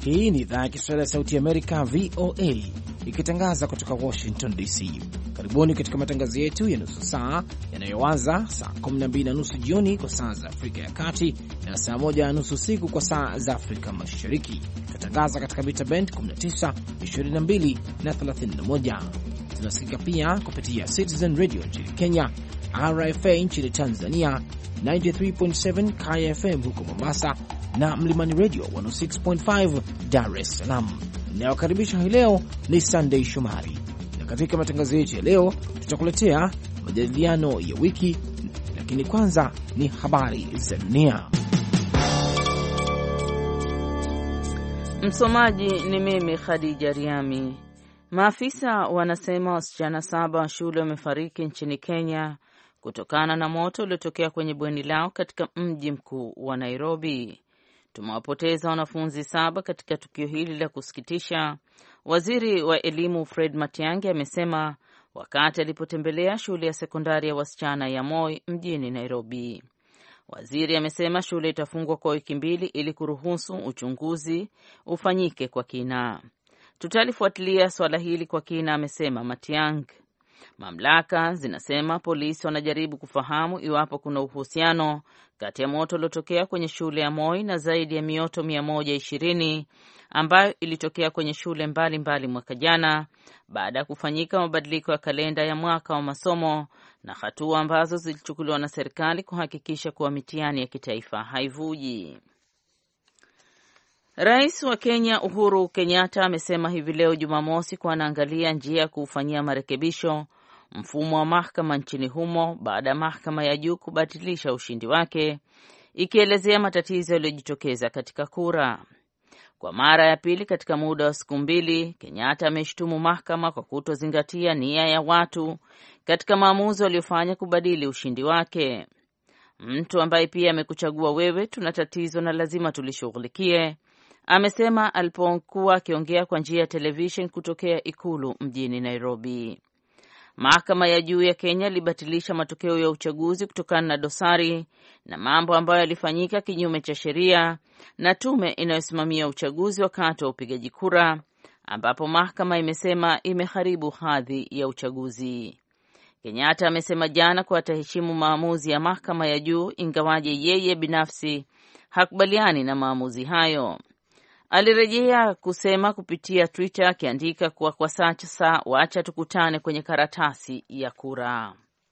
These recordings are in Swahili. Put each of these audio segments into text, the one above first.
Hii ni idhaa ya Kiswahili ya Sauti ya Amerika, VOA, ikitangaza kutoka Washington DC. Karibuni katika matangazo yetu ya nusu saa yanayoanza saa 12:30 jioni kwa saa za Afrika ya Kati na saa 1:30 usiku kwa saa za Afrika Mashariki. Tunatangaza katika mita band 19, 22 na 31. Tunasikika pia kupitia Citizen Radio nchini Kenya, RFA nchini Tanzania, 93.7 KFM huko Mombasa na Mlimani Radio 106.5 Dar es Salaam. Ninayokaribisha hii leo ni Sunday Shomari, na katika matangazo yetu ya leo tutakuletea majadiliano ya wiki, lakini kwanza ni habari za dunia. Msomaji ni mimi Khadija Riami. Maafisa wanasema wasichana 7 wa shule wamefariki nchini Kenya kutokana na moto uliotokea kwenye bweni lao katika mji mkuu wa Nairobi. Tumewapoteza wanafunzi 7 katika tukio hili la kusikitisha, waziri wa elimu Fred Matiang'i amesema wakati alipotembelea shule ya sekondari ya wasichana ya Moi mjini Nairobi. Waziri amesema shule itafungwa kwa wiki 2 ili kuruhusu uchunguzi ufanyike kwa kina. Tutalifuatilia swala hili kwa kina, amesema Matiang'i. Mamlaka zinasema polisi wanajaribu kufahamu iwapo kuna uhusiano kati ya moto uliotokea kwenye shule ya Moi na zaidi ya mioto 120 ambayo ilitokea kwenye shule mbalimbali mwaka jana baada ya kufanyika mabadiliko ya kalenda ya mwaka wa masomo na hatua ambazo zilichukuliwa na serikali kuhakikisha kuwa mitihani ya kitaifa haivuji. Rais wa Kenya Uhuru Kenyatta amesema hivi leo Jumamosi kuwa anaangalia njia ya kuufanyia marekebisho mfumo wa mahakama nchini humo baada ya mahakama ya juu kubatilisha ushindi wake, ikielezea matatizo yaliyojitokeza katika kura. Kwa mara ya pili katika muda wa siku 2, Kenyatta ameshtumu mahakama kwa kutozingatia nia ya watu katika maamuzi waliofanya kubadili ushindi wake. Mtu ambaye pia amekuchagua wewe, tuna tatizo na lazima tulishughulikie, amesema alipokuwa akiongea kwa njia ya television kutokea ikulu mjini Nairobi. Mahakama ya juu ya Kenya ilibatilisha matokeo ya uchaguzi kutokana na dosari na mambo ambayo yalifanyika kinyume cha sheria na tume inayosimamia uchaguzi wakati wa upigaji kura, ambapo mahakama imesema imeharibu hadhi ya uchaguzi. Kenyatta amesema jana kuwa ataheshimu maamuzi ya mahakama ya juu, ingawaje yeye binafsi hakubaliani na maamuzi hayo. Alirejea kusema kupitia Twitter akiandika kuwa kwa sasa waacha tukutane kwenye karatasi ya kura.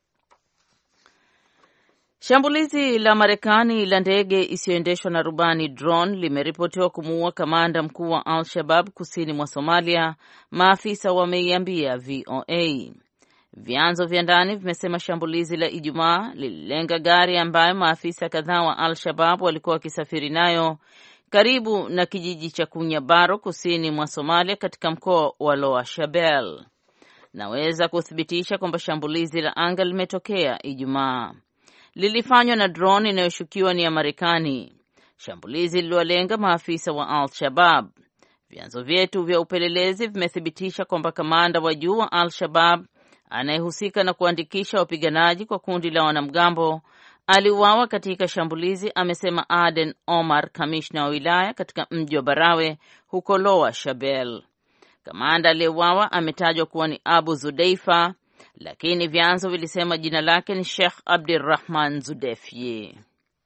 Shambulizi la Marekani la ndege isiyoendeshwa na rubani drone limeripotiwa kumuua kamanda mkuu wa Al-Shabaab kusini mwa Somalia, maafisa wameiambia VOA. Vyanzo vya ndani vimesema shambulizi la Ijumaa lililenga gari ambayo maafisa kadhaa wa Al-Shabaab walikuwa wakisafiri nayo karibu na kijiji cha Kunyabaro kusini mwa Somalia katika mkoa wa Lower Shabelle. Naweza kuthibitisha kwamba shambulizi la anga limetokea Ijumaa. Lilifanywa na drone inayoshukiwa ni ya Marekani. Shambulizi liliwalenga maafisa wa Al-Shabaab. Vyanzo vyetu vya upelelezi vimethibitisha kwamba kamanda wa juu wa Al-Shabaab anayehusika na kuandikisha wapiganaji kwa kundi la wanamgambo aliuawa katika shambulizi, amesema Aden Omar, kamishna wa wilaya katika mji wa Barawe huko Lower Shabelle. Kamanda aliyeuawa ametajwa kuwa ni Abu Zudeifa, lakini vyanzo vilisema jina lake ni Sheikh Abdirrahman Zudefye.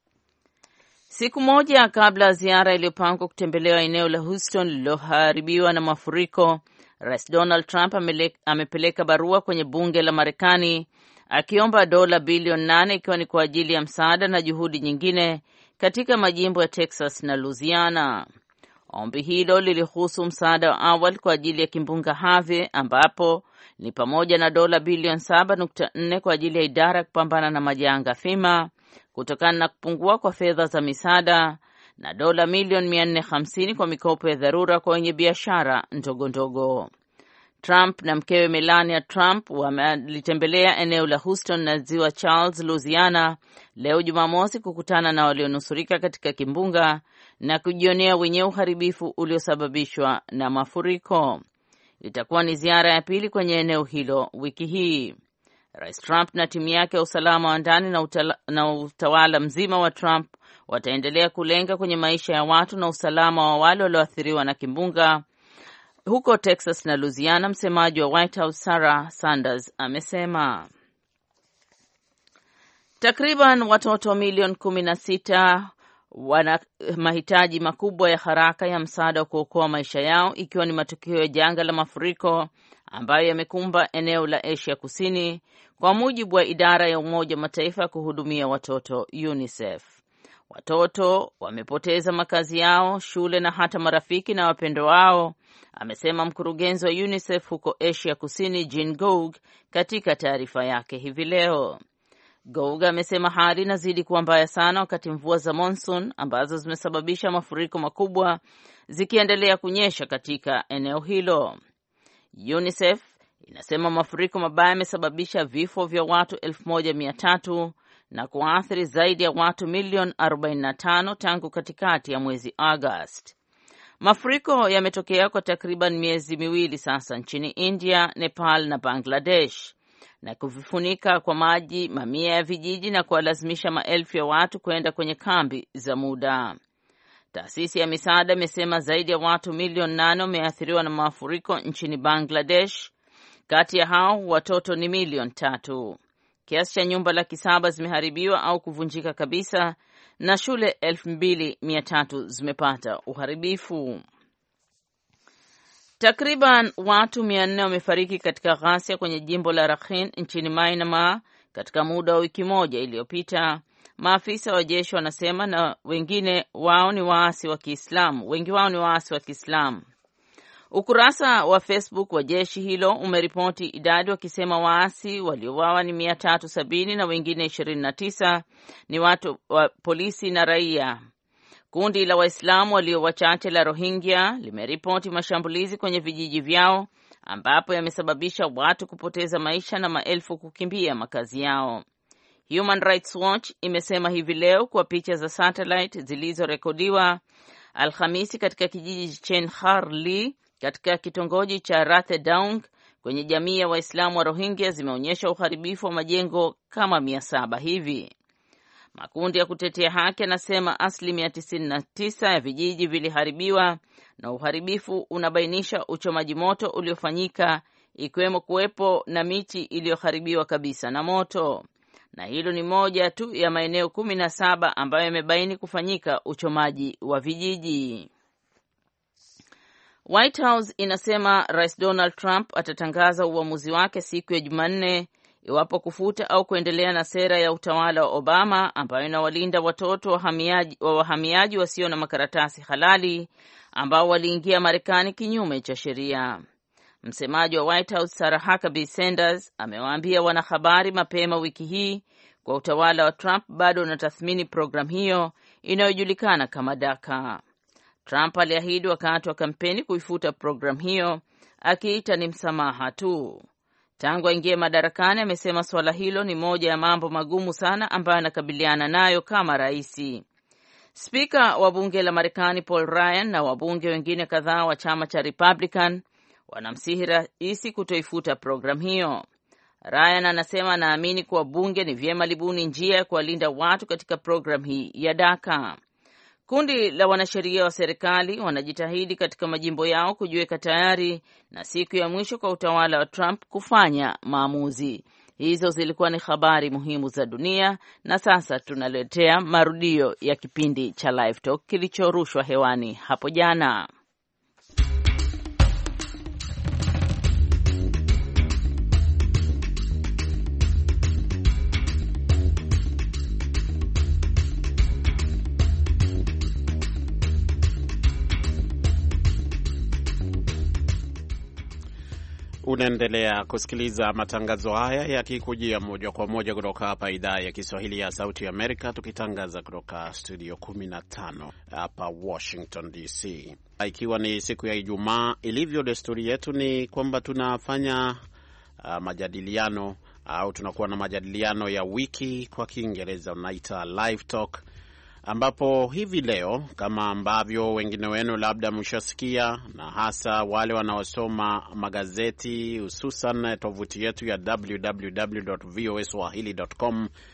Siku moja kabla ya ziara iliyopangwa kutembelewa eneo la Houston lililoharibiwa na mafuriko, Rais Donald Trump amepeleka barua kwenye bunge la Marekani akiomba dola bilioni 8 ikiwa ni kwa ajili ya msaada na juhudi nyingine katika majimbo ya Texas na Louisiana. Ombi hilo lilihusu msaada wa awali kwa ajili ya kimbunga Harvey, ambapo ni pamoja na dola bilioni 7.4 kwa ajili ya idara ya kupambana na majanga FEMA kutokana na kupungua kwa fedha za misaada na dola milioni 450 kwa mikopo ya dharura kwa wenye biashara ndogo ndogo. Trump na mkewe Melania Trump walitembelea eneo la Houston na ziwa Charles, Louisiana leo Jumamosi kukutana na walionusurika katika kimbunga na kujionea wenyewe uharibifu uliosababishwa na mafuriko. Itakuwa ni ziara ya pili kwenye eneo hilo wiki hii. Rais Trump na timu yake ya usalama wa ndani na utawala mzima wa Trump wataendelea kulenga kwenye maisha ya watu na usalama wa wale walioathiriwa na kimbunga huko Texas na Louisiana. Msemaji wa White House Sarah Sanders amesema takriban watoto milioni 16 wana mahitaji makubwa ya haraka ya msaada wa kuokoa maisha yao, ikiwa ni matukio ya janga la mafuriko ambayo yamekumba eneo la Asia Kusini, kwa mujibu wa idara ya Umoja wa Mataifa ya kuhudumia watoto UNICEF. Watoto wamepoteza makazi yao, shule na hata marafiki na wapendwa wao, amesema mkurugenzi wa UNICEF huko Asia Kusini Jean Goug katika taarifa yake hivi leo. Goug amesema hali inazidi kuwa mbaya sana wakati mvua za monsoon ambazo zimesababisha mafuriko makubwa zikiendelea kunyesha katika eneo hilo. UNICEF inasema mafuriko mabaya yamesababisha vifo vya watu 1,300 na kuathiri zaidi ya watu milioni 45 tangu katikati ya mwezi Agosti. Mafuriko yametokea kwa takriban miezi miwili sasa nchini India, Nepal na Bangladesh na kuvifunika kwa maji mamia ya vijiji na kuwalazimisha maelfu ya watu kwenda kwenye kambi za muda. Taasisi ya misaada imesema zaidi ya watu milioni 8 wameathiriwa na mafuriko nchini Bangladesh. Kati ya hao watoto ni milioni 3. Kiasi cha nyumba 700,000 zimeharibiwa au kuvunjika kabisa na shule 2,300 zimepata uharibifu. Takriban watu 400 wamefariki katika ghasia kwenye jimbo la Rakhine nchini Myanmar katika muda wa wiki moja iliyopita, maafisa wa jeshi wanasema, na wengi wao ni waasi wa Kiislamu. Ukurasa wa Facebook wa jeshi hilo umeripoti idadi wakisema waasi waliouawa ni 370 na wengine 29 ni watu wa polisi na raia. Kundi la Waislamu walio wachache la Rohingya limeripoti mashambulizi kwenye vijiji vyao ambapo yamesababisha watu kupoteza maisha na maelfu kukimbia makazi yao. Human Rights Watch imesema hivi leo kwa picha za satellite zilizorekodiwa Alhamisi katika kijiji cha Chenharli katika kitongoji cha Rathe-Daung kwenye jamii ya Waislamu wa Rohingya zimeonyesha uharibifu wa majengo kama 700 hivi. Makundi ya kutetea haki yanasema asilimia 99 ya vijiji viliharibiwa na uharibifu unabainisha uchomaji moto uliofanyika, ikiwemo kuwepo na miti iliyoharibiwa kabisa na moto. Na hilo ni moja tu ya maeneo 17 ambayo yamebaini kufanyika uchomaji wa vijiji. White House inasema Rais Donald Trump atatangaza uamuzi wake siku ya Jumanne iwapo kufuta au kuendelea na sera ya utawala wa Obama ambayo inawalinda watoto wahamiaji wasio na makaratasi halali ambao waliingia Marekani kinyume cha sheria. Msemaji wa White House Sarah Huckabee Sanders amewaambia wanahabari mapema wiki hii kwa utawala wa Trump bado unatathmini programu hiyo inayojulikana kama DACA. Trump aliahidi wakati wa kampeni kuifuta programu hiyo, akiita ni msamaha tu. Tangu aingie madarakani amesema swala hilo ni moja ya mambo magumu sana ambayo anakabiliana nayo kama rais. Spika wa bunge la Marekani Paul Ryan na wabunge wengine kadhaa wa chama cha Republican wanamsihi rais kutoifuta programu hiyo. Ryan anasema anaamini kuwa bunge ni vyema libuni njia ya kuwalinda watu katika programu hii ya DACA. Kundi la wanasheria wa serikali wanajitahidi katika majimbo yao kujiweka tayari na siku ya mwisho kwa utawala wa Trump kufanya maamuzi. Hizo zilikuwa ni habari muhimu za dunia, na sasa tunaletea marudio ya kipindi cha Live Talk kilichorushwa hewani hapo jana. Unaendelea kusikiliza matangazo haya yakikujia moja kwa moja kutoka hapa idhaa ya Kiswahili ya Sauti ya Amerika, tukitangaza kutoka studio 15 hapa Washington DC. Ikiwa ni siku ya Ijumaa, ilivyo desturi yetu ni kwamba tunafanya majadiliano au tunakuwa na majadiliano ya wiki, kwa Kiingereza unaita Live Talk, ambapo hivi leo kama ambavyo wengine wenu labda mshasikia, na hasa wale wanaosoma magazeti, hususan tovuti yetu ya www.voaswahili.com,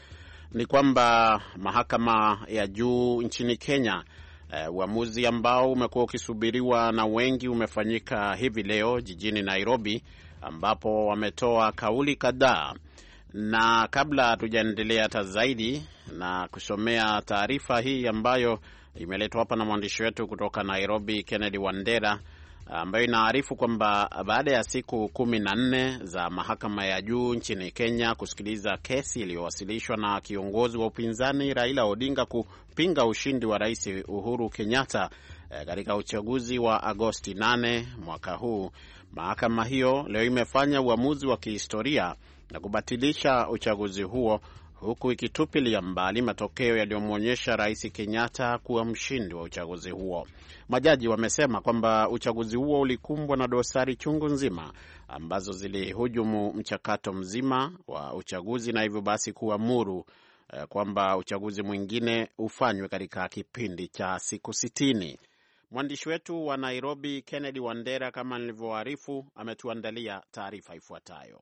ni kwamba mahakama ya juu nchini Kenya, uamuzi ambao umekuwa ukisubiriwa na wengi, umefanyika hivi leo jijini Nairobi, ambapo wametoa kauli kadhaa. Na kabla hatujaendelea hata zaidi na kusomea taarifa hii ambayo imeletwa hapa na mwandishi wetu kutoka Nairobi, Kennedy Wandera, ambayo inaarifu kwamba baada ya siku 14 za mahakama ya juu nchini Kenya kusikiliza kesi iliyowasilishwa na kiongozi wa upinzani Raila Odinga kupinga ushindi wa Rais Uhuru Kenyatta katika uchaguzi wa Agosti 8 mwaka huu, mahakama hiyo leo imefanya uamuzi wa kihistoria na kubatilisha uchaguzi huo, huku ikitupilia mbali matokeo yaliyomwonyesha Rais Kenyatta kuwa mshindi wa uchaguzi huo. Majaji wamesema kwamba uchaguzi huo ulikumbwa na dosari chungu nzima ambazo zilihujumu mchakato mzima wa uchaguzi, na hivyo basi kuamuru kwamba uchaguzi mwingine ufanywe katika kipindi cha siku 60. Mwandishi wetu wa Nairobi, Kennedy Wandera, kama nilivyoarifu, ametuandalia taarifa ifuatayo.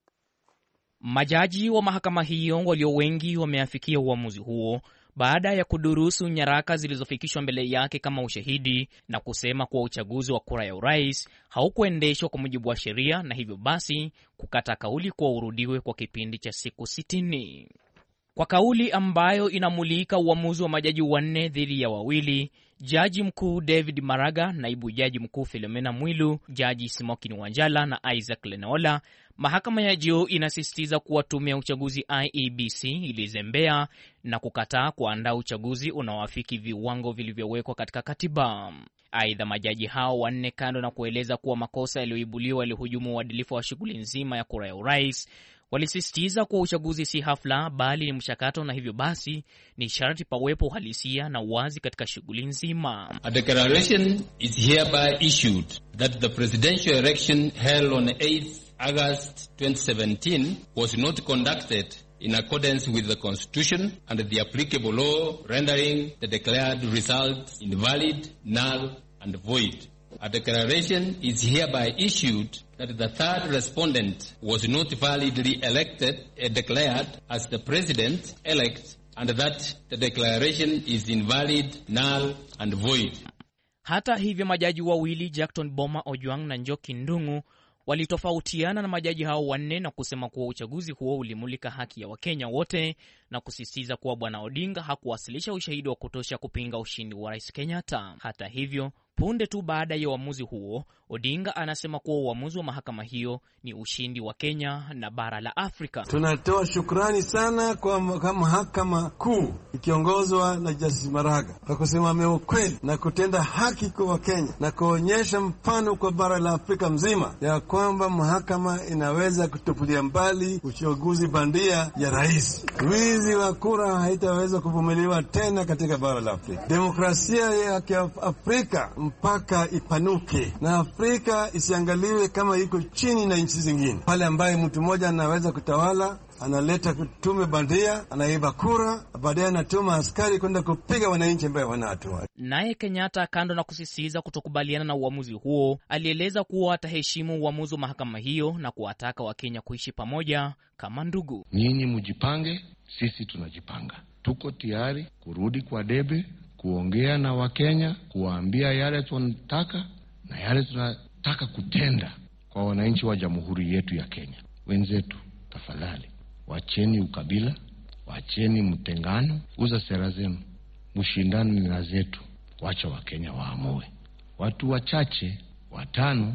Majaji wa mahakama hiyo walio wengi wameafikia uamuzi huo baada ya kudurusu nyaraka zilizofikishwa mbele yake kama ushahidi na kusema kuwa uchaguzi wa kura ya urais haukuendeshwa kwa mujibu wa sheria, na hivyo basi kukata kauli kuwa urudiwe kwa kipindi cha siku 60. Kwa kauli ambayo inamulika uamuzi wa majaji 4 dhidi ya 2, Jaji Mkuu David Maraga, Naibu Jaji Mkuu Philomena Mwilu, Jaji Smokin Wanjala na Isaac Lenaola, mahakama ya juu inasisitiza kuwa tume ya uchaguzi IEBC ilizembea na kukataa kuandaa uchaguzi unaoafiki viwango vilivyowekwa katika katiba. Aidha, majaji hao 4, kando na kueleza kuwa makosa yaliyoibuliwa yalihujumu uadilifu wa shughuli nzima ya kura ya urais, walisisitiza kuwa uchaguzi si hafla bali ni mchakato, na hivyo basi ni sharti pawepo uhalisia na uwazi katika shughuli nzima. A declaration is hereby issued that the presidential election held on 8th August 2017 was not conducted in accordance with the Constitution and the applicable law, rendering the declared result invalid, null and void. A declaration is hereby issued that the third respondent was not validly elected and declared as the president-elect, and that the declaration is invalid, null and void. Hata hivyo, majaji 2, Jackton Boma Ojwang na Njoki Ndung'u, walitofautiana na majaji hao 4 na kusema kuwa uchaguzi huo ulimulika haki ya Wakenya wote na kusisitiza kuwa Bwana Odinga hakuwasilisha ushahidi wa kutosha kupinga ushindi wa Rais Kenyatta. Hata hivyo, punde tu baada ya uamuzi huo, Odinga anasema kuwa uamuzi wa mahakama hiyo ni ushindi wa Kenya na bara la Afrika. Tunatoa shukrani sana kwa mahakama kuu ikiongozwa na Justice Maraga kwa kusimamia ukweli na kutenda haki kwa Wakenya na kuonyesha mfano kwa bara la Afrika mzima ya kwamba mahakama inaweza kutupilia mbali uchaguzi bandia ya rais. Wizi wa kura haitaweza kuvumiliwa tena katika bara la Afrika. Demokrasia ya Afrika mpaka ipanuke na Afrika isiangaliwe kama iko chini na nchi zingine, pale ambaye mtu mmoja anaweza kutawala, analeta tume bandia, anaiba kura, baadaye anatuma askari kwenda kupiga wananchi ambao wanatua. Naye Kenyatta, kando na kusisitiza kutokubaliana na uamuzi huo, alieleza kuwa ataheshimu uamuzi wa mahakama hiyo na kuwataka Wakenya kuishi pamoja kama ndugu. Nyinyi mjipange, sisi tunajipanga. Tuko tayari kurudi kwa debe, kuongea na Wakenya, kuwaambia yale tunataka na yale tunataka kutenda kwa wananchi wa jamhuri yetu ya Kenya. Wenzetu, tafadhali, wacheni ukabila, wacheni mtengano, uza sera zenu, mshindane na zetu, wacha Wakenya waamue. Watu wachache, 5,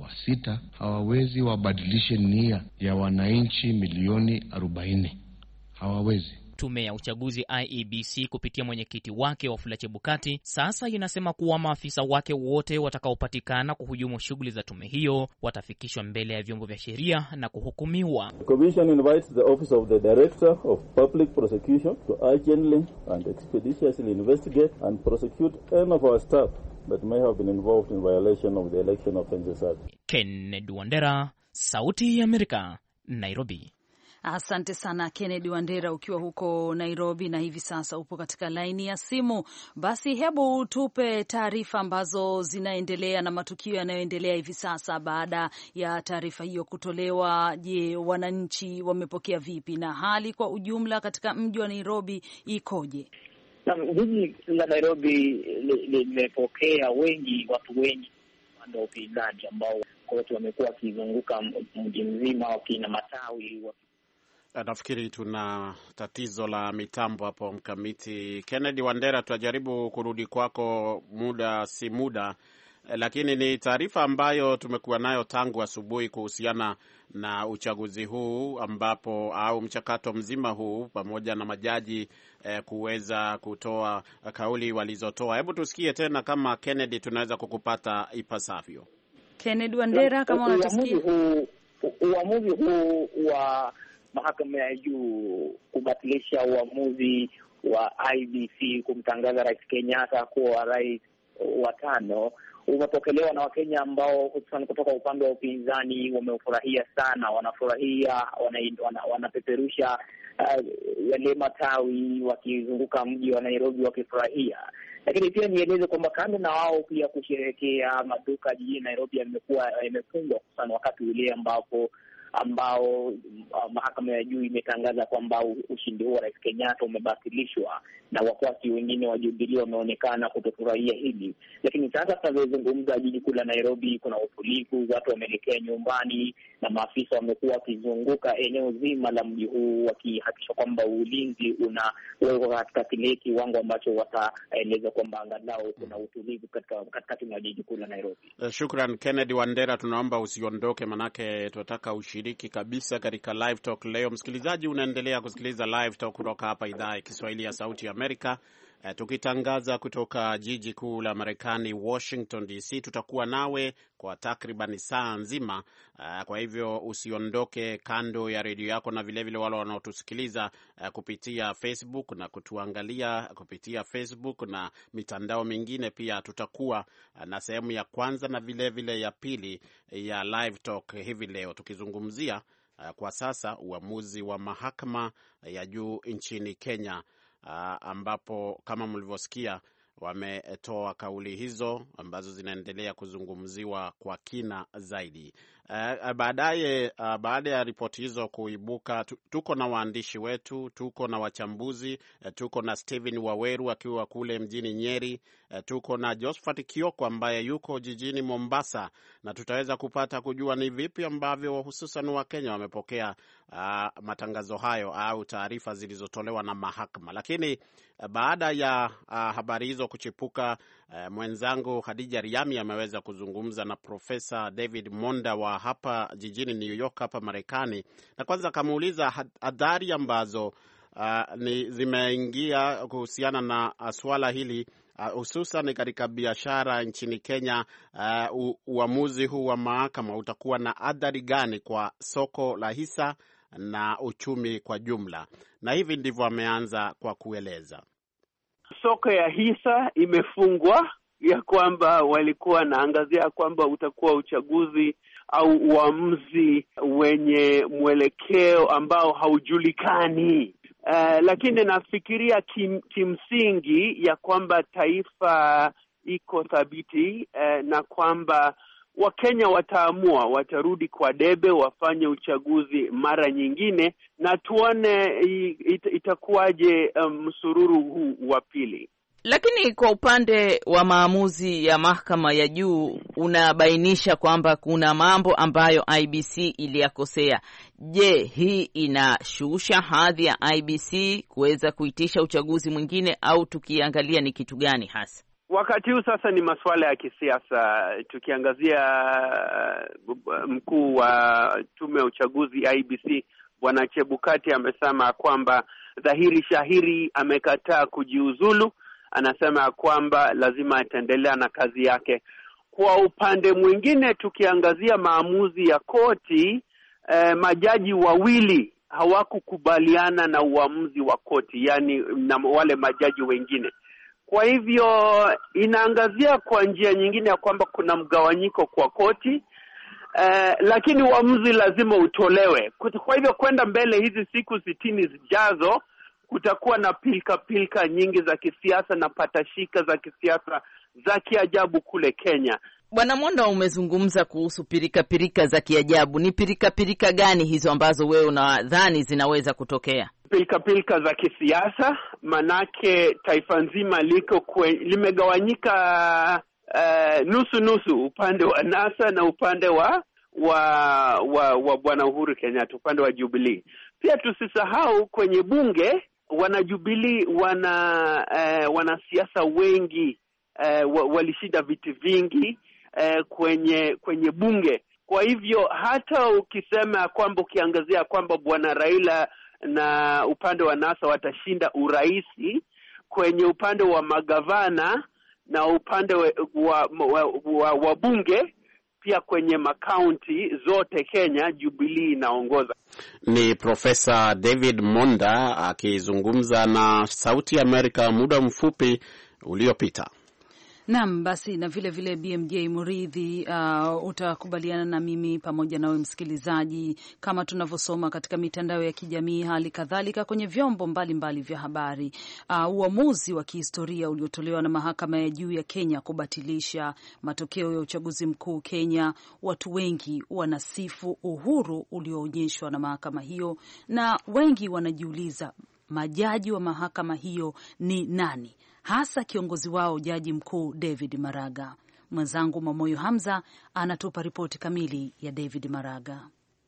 6 hawawezi wabadilishe nia ya wananchi milioni 40. Hawawezi. Tume ya uchaguzi IEBC kupitia mwenyekiti wake Wafula Chebukati sasa inasema kuwa maafisa wake wote watakaopatikana kuhujumu shughuli za tume hiyo watafikishwa mbele ya vyombo vya sheria na kuhukumiwa. The Commission invites the Office of the Director of Public Prosecution to urgently and expeditiously investigate and prosecute any of our staff that may have been involved in violation of the Election Offences Act. Kennedy Wandera, Sauti ya Amerika, Nairobi. Asante sana Kennedy Wandera ukiwa huko Nairobi na hivi sasa upo katika laini ya simu. Basi hebu tupe taarifa ambazo zinaendelea na matukio yanayoendelea hivi sasa baada ya taarifa hiyo kutolewa. Je, wananchi wamepokea vipi na hali kwa ujumla katika mji wa Nairobi ikoje? Jiji la Nairobi limepokea watu wengi wa upinzani ambao wote wamekuwa wakizunguka mji mzima wakina matawi. Nafikiri tuna tatizo la mitambo hapo Mkamiti. Kennedy Wandera, tutajaribu kurudi kwako muda si muda, lakini ni taarifa ambayo tumekuwa nayo tangu asubuhi kuhusiana na uchaguzi huu ambapo au mchakato mzima huu pamoja na majaji kuweza kutoa kauli walizotoa. Hebu tusikie tena kama Kennedy tunaweza kukupata ipasavyo. Kennedy Wandera, kama unatusikia. Uamuzi huu wa mahakama ya juu kubatilisha uamuzi wa IEBC kumtangaza Rais Kenyatta kuwa rais wa 5 umepokelewa na Wakenya ambao hususan kutoka upande wa upinzani wamefurahia sana. Wanafurahia, wanapeperusha yale matawi wakizunguka mji wa Nairobi wakifurahia. Lakini pia nieleze kwamba kando na wao pia kusherehekea, maduka jijini Nairobi yamefungwa sana wakati ule ambao mahakama ya juu imetangaza kwamba ushindi huo wa Rais Kenyatta umebatilishwa, na wafuasi wengine wa Jubilee wameonekana kutofurahia hili. Lakini sasa tunavyozungumza, jiji kuu la Nairobi kuna utulivu, watu wameelekea nyumbani na maafisa wamekuwa wakizunguka eneo zima la mji huu wakihakikisha kwamba ulinzi unawekwa katika kile kiwango ambacho wataeleza kwamba angalau kuna utulivu katikati mwa jiji kuu la Nairobi. Shukran Kennedy Wandera, tunaomba usiondoke manake tunataka ushiriki kabisa katika Live Talk leo. Msikilizaji, unaendelea kusikiliza Live Talk kutoka hapa idhaa ya Kiswahili ya Sauti ya Amerika. Tukitangaza kutoka jiji kuu la Marekani, Washington DC. Tutakuwa nawe kwa takriban saa nzima. Kwa hivyo usiondoke kando ya redio yako, na vile vile wale wanaotusikiliza kupitia Facebook na kutuangalia kupitia Facebook na mitandao mingine, pia tutakuwa na sehemu ya kwanza na vile vile ya pili ya Live Talk hivi leo, tukizungumzia kwa sasa uamuzi wa mahakama ya juu nchini Kenya, ambapo kama mlivyosikia wametoa kauli hizo ambazo zinaendelea kuzungumziwa kwa kina zaidi. Baada ya ripoti hizo kuibuka, tuko na waandishi wetu, tuko na wachambuzi, tuko na Steven Waweru akiwa kule mjini Nyeri, tuko na Josephat Kioko ambaye yuko jijini Mombasa, na tutaweza kupata kujua ni vipi ambavyo hususan Wakenya wamepokea matangazo hayo au taarifa zilizotolewa na mahakama. Lakini baada ya habari hizo kuchipuka, mwenzangu Khadija Riami ameweza kuzungumza na Profesa David Monda wa hapa jijini New York hapa Marekani, na kwanza kamuuliza hadhari ambazo zimeingia kuhusiana na swala hili hususan katika biashara nchini Kenya. Uamuzi huu wa mahakama utakuwa na athari gani kwa soko la hisa na uchumi kwa jumla? Na hivi ndivyo ameanza kwa kueleza. Soko ya hisa imefungwa, ya kwamba walikuwa naangazia kwamba utakuwa uchaguzi au uamuzi wenye mwelekeo ambao haujulikani. Lakini nafikiria kimsingi ya kwamba taifa iko thabiti, na kwamba Wakenya wataamua, watarudi kwa debe, wafanye uchaguzi mara nyingine, na tuone itakuwaje msururu huu wa pili. Lakini kwa upande wa maamuzi ya mahakama ya juu unabainisha kwamba kuna mambo ambayo IEBC iliyakosea. Je, hii inashusha hadhi ya IEBC kuweza kuitisha uchaguzi mwingine, au tukiangalia ni kitu gani hasa? Wakati huu sasa ni masuala ya kisiasa. Tukiangazia mkuu wa tume ya uchaguzi IEBC Bwana Chebukati amesema kwamba dhahiri shahiri amekataa kujiuzulu. Anasema kwamba lazima ataendelea na kazi yake. Kwa upande mwingine, tukiangazia maamuzi ya koti, majaji wawili hawakukubaliana na uamuzi wa koti, yani na wale majaji wengine. Kwa hivyo inaangazia kwa njia nyingine ya kwamba kuna mgawanyiko kwa koti, lakini uamuzi lazima utolewe. Kwa hivyo kwenda mbele hizi siku 60 zijazo kutakuwa na pilka nyingi za kisiasa na patashika za kisiasa za kiajabu kule Kenya. Bwana Monda, umezungumza kuhusu pirika za kiajabu. Ni pirika gani hizo ambazo wewe unadhani zinaweza kutokea? Pilka za kisiasa, manake taifa nzima limegawanyika nusu, upande wa NASA na upande wa Bwana Uhuru Kenyatta, upande wa Jubilee. Pia tusisahau kwenye bunge wana Jubilee wanasiasa wengi walishinda viti vingi kwenye bunge. Kwa hivyo hata ukisema kwamba ukiangazia kwamba Bwana Raila na upande wa NASA watashinda uraisi, kwenye upande wa magavana na upande wa bunge pia kwenye makaunti zote Kenya, Jubilee inaongoza. Ni Profesa David Monda akizungumza na Sauti ya Amerika muda mfupi uliopita. Naam, basi na vile BMJ Muridhi, utakubaliana na mimi pamoja nawe msikilizaji, kama tunavyosoma katika mitandao ya kijamii, hali kadhalika kwenye vyombo mbalimbali vya habari, uamuzi wa kihistoria uliotolewa na mahakama ya juu ya Kenya kubatilisha matokeo ya uchaguzi mkuu Kenya. Watu wengi wanasifu uhuru ulioonyeshwa na mahakama hiyo, na wengi wanajiuliza majaji wa mahakama hiyo ni nani, hasa kiongozi wao Jaji Mkuu David Maraga. Mwenzangu Mamoyo Hamza anatupa ripoti kamili ya David Maraga.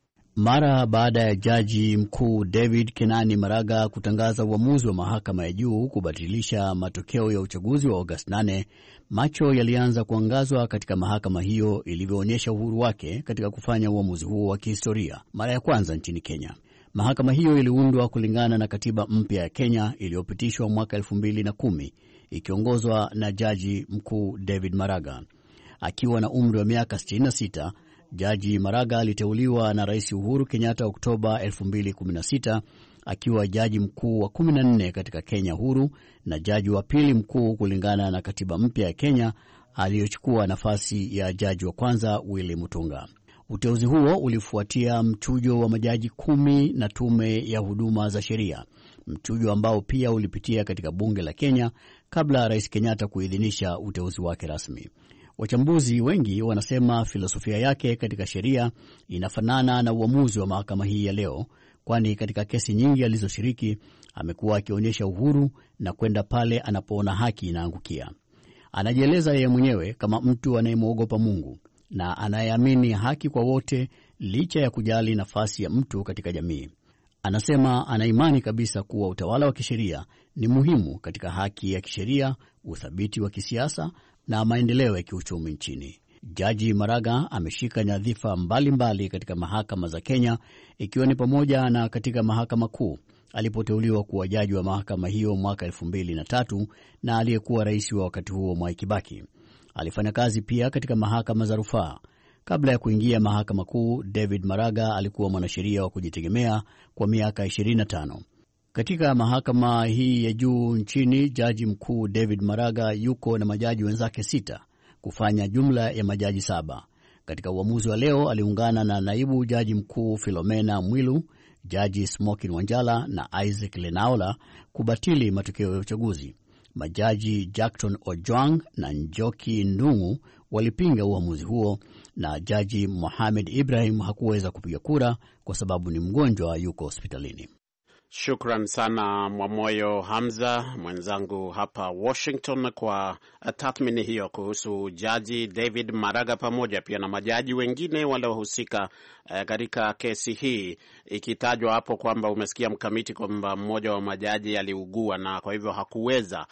Mara baada ya Jaji Mkuu David Kenani Maraga kutangaza uamuzi wa mahakama ya juu kubatilisha matokeo ya uchaguzi wa Agosti 8, macho yalianza kuangazwa katika mahakama hiyo ilivyoonyesha uhuru wake katika kufanya uamuzi huo wa kihistoria mara ya kwanza nchini Kenya. Mahakama hiyo iliundwa kulingana na katiba mpya ya Kenya iliyopitishwa mwaka 2010 ikiongozwa na Jaji Mkuu David Maraga. Akiwa na umri wa miaka 66, Jaji Maraga aliteuliwa na Rais Uhuru Kenyatta Oktoba 2016 akiwa jaji mkuu wa 14 katika Kenya huru na jaji wa pili mkuu kulingana na katiba mpya ya Kenya, aliyochukua nafasi ya jaji wa kwanza Willy Mutunga. Uteuzi huo ulifuatia mchujo wa majaji 10 na tume ya huduma za sheria, mchujo ambao pia ulipitia katika bunge la Kenya kabla Rais Kenyatta kuidhinisha uteuzi wake rasmi. Wachambuzi wengi wanasema filosofia yake katika sheria inafanana na uamuzi wa mahakama hii ya leo, kwani katika kesi nyingi alizoshiriki amekuwa akionyesha uhuru na kwenda pale anapoona haki inaangukia. Anajieleza yeye mwenyewe kama mtu anayemwogopa Mungu na anayeamini haki kwa wote licha ya kujali nafasi ya mtu katika jamii. Anasema ana imani kabisa kuwa utawala wa kisheria ni muhimu katika haki ya kisheria, uthabiti wa kisiasa na maendeleo ya kiuchumi nchini. Jaji Maraga ameshika nyadhifa mbalimbali katika mahakama za Kenya, ikiwa ni pamoja na katika mahakama kuu alipoteuliwa kuwa jaji wa mahakama hiyo mwaka 2003 na aliyekuwa rais wa wakati huo Mwai Kibaki. Alifanya kazi pia katika mahakama za rufaa. Kabla ya kuingia mahakama kuu, David Maraga alikuwa mwanasheria wa kujitegemea kwa miaka 25. Katika mahakama hii ya juu nchini, Jaji Mkuu David Maraga yuko na majaji wenzake 6 kufanya jumla ya majaji 7. Katika uamuzi wa leo aliungana na naibu Jaji Mkuu Philomena Mwilu, Jaji Smokin Wanjala na Isaac Lenaola kubatili matokeo ya uchaguzi. Majaji Jackton Ojwang na Njoki Ndungu walipinga uamuzi huo, na Jaji Mohamed Ibrahim hakuweza kupiga kura kwa sababu ni mgonjwa, yuko hospitalini. Shukran sana Mwamoyo Hamza mwenzangu hapa Washington kwa tathmini hiyo kuhusu Jaji David Maraga pamoja pia na majaji wengine waliohusika katika kesi hii, ikitajwa hapo kwamba umesikia Mkamiti kwamba mmoja wa majaji aliugua na kwa hivyo hakuweza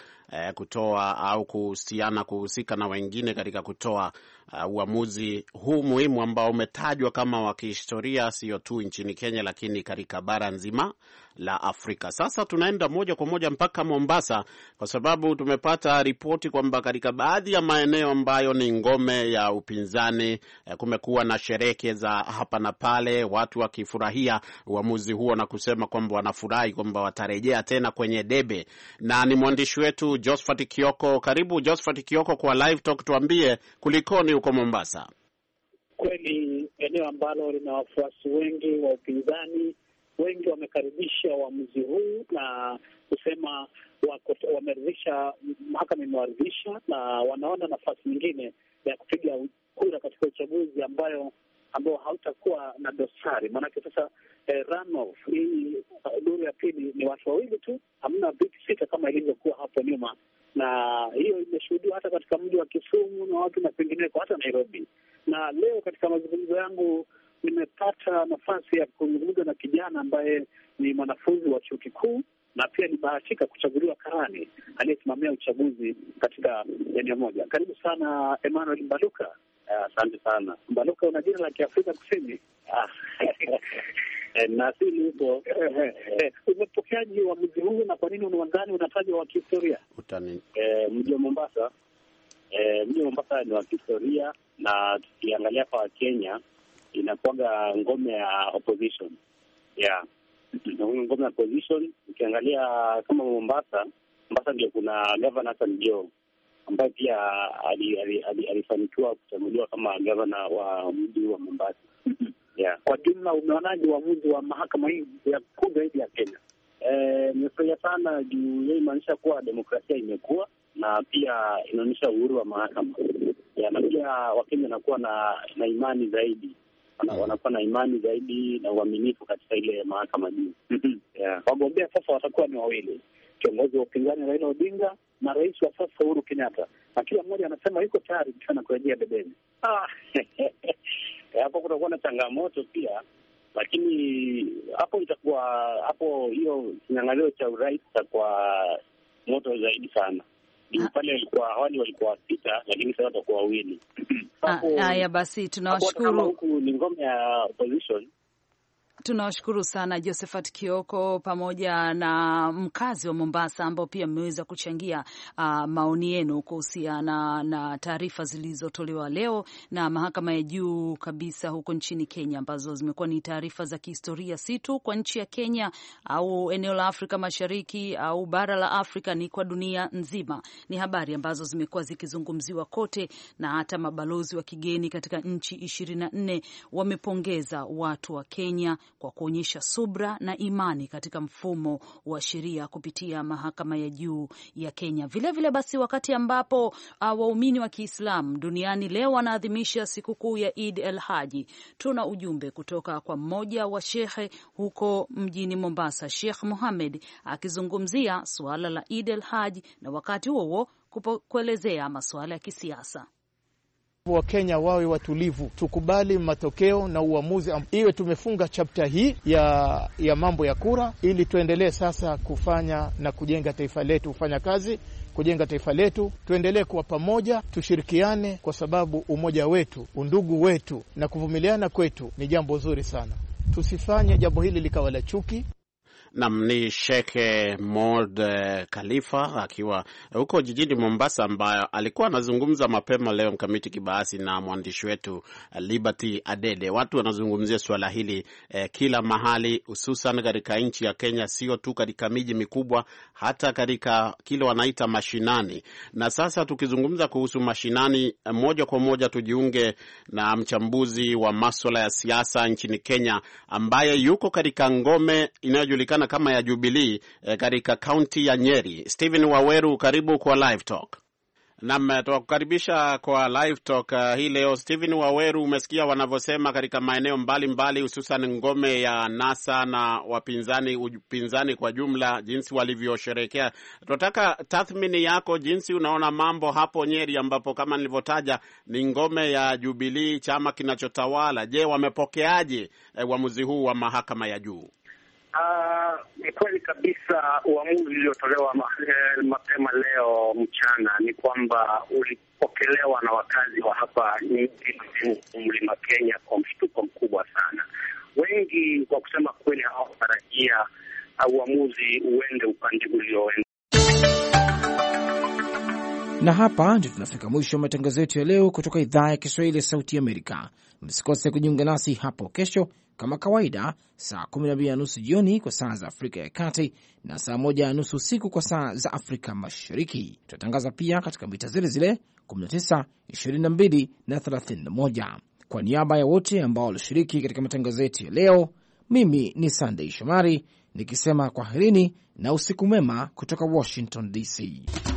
kutoa au kuhusika na wengine katika kutoa uamuzi huu muhimu ambao umetajwa kama wa kihistoria, sio tu nchini Kenya lakini katika bara nzima la Afrika. Sasa tunaenda moja kwa moja mpaka Mombasa kwa sababu tumepata ripoti kwamba katika baadhi ya maeneo ambayo ni ngome ya upinzani kumekuwa na sherehe za hapa na pale, watu wakifurahia uamuzi huo na kusema kwamba wanafurahi kwamba watarejea tena kwenye debe. Na ni mwandishi wetu Josephat Kioko. Karibu Josephat Kioko kwa Live Talk, tuambie kulikoni huko Mombasa. Kweli eneo ambalo lina wafuasi wengi wa upinzani. Wengi wamekaribisha uamuzi huu na kusema wameridhisha, mahakama imewaridhisha na wanaona nafasi nyingine ya kupiga kura katika uchaguzi ambao hautakuwa na dosari. Maanake sasa runoff hii duru ya pili ni watu wawili tu, hamna viti 6 kama ilivyokuwa hapo nyuma, na hiyo imeshuhudiwa hata katika mji wa Kisumu na watu na pengineko, hata Nairobi. Na leo katika mazungumzo yangu nimepata nafasi ya kuzungumza na kijana ambaye ni mwanafunzi wa chuo kikuu na pia nibahatika kuchaguliwa karani aliyesimamia uchaguzi katika eneo moja. Karibu sana Emmanuel Mbaluka. Asante sana. Mbaluka, una jina la Kiafrika Kusini. Na asili huko. Umepokeaje uamuzi huu na kwa nini unadhani unatajwa wa kihistoria? Mji wa Mombasa. Mji wa Mombasa ni wa kihistoria, na tukiangalia kwa Kenya inakuwaga ngome ya opposition. Ngome ya opposition. Ukiangalia kama Mombasa ndio kuna Governor Hassan Joho ambaye pia alifanikiwa kuchaguliwa kama gavana wa mji wa Mombasa. Kwa jumla, umeonaje uamuzi wa mahakama hii ya kuu zaidi ya Kenya? Nimefurahia sana juu yeye inaonyesha kuwa demokrasia imekuwa, na pia inaonyesha uhuru wa mahakama. Na pia Wakenya wanakuwa na imani zaidi. Wanakuwa na imani zaidi na uaminifu katika ile mahakama juu. Wagombea sasa watakuwa ni wawili, kiongozi wa upinzani Raila Odinga na rais wa sasa Uhuru Kenyatta, na kila mmoja anasema yuko tayari sana kurejea debeni. Hapo kutakuwa na changamoto pia, lakini hapo hiyo kinyang'anyiro cha urais itakuwa moto zaidi sana. Pale walikuwa 6, lakini sasa watakuwa 2. Haya basi, tunawashukuru. Huku ni ngome ya opposition. Tunawashukuru sana Josephat Kioko pamoja na mkazi wa Mombasa ambao pia mmeweza kuchangia maoni yenu kuhusiana na taarifa zilizotolewa leo na mahakama ya juu kabisa huko nchini Kenya, ambazo zimekuwa ni taarifa za kihistoria, si tu kwa nchi ya Kenya au eneo la Afrika Mashariki au bara la Afrika, ni kwa dunia nzima. Ni habari ambazo zimekuwa zikizungumziwa kote, na hata mabalozi wa kigeni katika nchi 24 wamepongeza watu wa Kenya kwa kuonyesha subra na imani katika mfumo wa sheria kupitia mahakama ya juu ya Kenya. Vile basi, wakati ambapo waumini wa Kiislamu duniani leo wanaadhimisha sikukuu ya Eid el-Haji, tuna ujumbe kutoka kwa mmoja wa shekhe huko mjini Mombasa, Sheikh Mohamed, akizungumzia suala la Eid el-Haji na wakati huo kuelezea masuala ya kisiasa. Wakenya wawe watulivu, tukubali matokeo na uamuzi, iwe tumefunga chapter hii ya mambo ya kura, ili tuendelee sasa kufanya na kujenga taifa letu, kufanya kazi kujenga taifa letu. Tuendelee kuwa pamoja, tushirikiane, kwa sababu umoja wetu, undugu wetu na kuvumiliana kwetu ni jambo zuri sana. Tusifanye jambo hili likawa la chuki. Nam ni Sheikh Mod Khalifa akiwa huko jijini Mombasa, ambayo alikuwa anazungumza mapema leo Mkamiti Kibayasi na mwandishi wetu Liberty Adede. Watu wanazungumzia swala hili kila mahali, hususan katika nchi ya Kenya, sio tu katika miji mikubwa, hata katika kile wanaita mashinani. Na sasa tukizungumza kuhusu mashinani, moja kwa moja tujiunge na mchambuzi wa masuala ya siasa nchini Kenya ambaye yuko katika ngome inayojulikana kama ya Jubilee katika kaunti ya Nyeri. Stephen Waweru, karibu kwa Live Talk. Naam, tunakukaribisha kwa Live Talk hii leo. Stephen Waweru, umesikia wanavyosema katika maeneo mbalimbali, hususan ngome ya NASA na upinzani kwa jumla, jinsi walivyosherehekea. Tunataka tathmini yako, jinsi unaona mambo hapo Nyeri, ambapo kama nilivyotaja ni ngome ya Jubilee, chama kinachotawala. Je, wamepokeaje uamuzi huu wa mahakama ya juu? Ni kweli kabisa uamuzi uliotolewa mapema leo mchana ni kwamba ulipokelewa na wakazi wa hapa Mlima Kenya kwa mshtuko mkubwa sana. Wengi kwa kusema kweli hawakutarajia uamuzi uende upande ulioenda. Na hapa ndio tunafika mwisho wa matangazo yetu ya leo kutoka idhaa ya Kiswahili ya Sauti Amerika. Msikose kujiunga nasi hapo kesho kama kawaida, saa 12:30 jioni kwa saa za Afrika ya Kati na saa 1:30 usiku kwa saa za Afrika Mashariki. Tutatangaza pia katika mita zile 19, 22 na 31. Kwa niaba ya wote ambao walishiriki katika matangazo yetu ya leo, mimi ni Sunday Shomari nikisema kwaherini na usiku mwema kutoka Washington DC.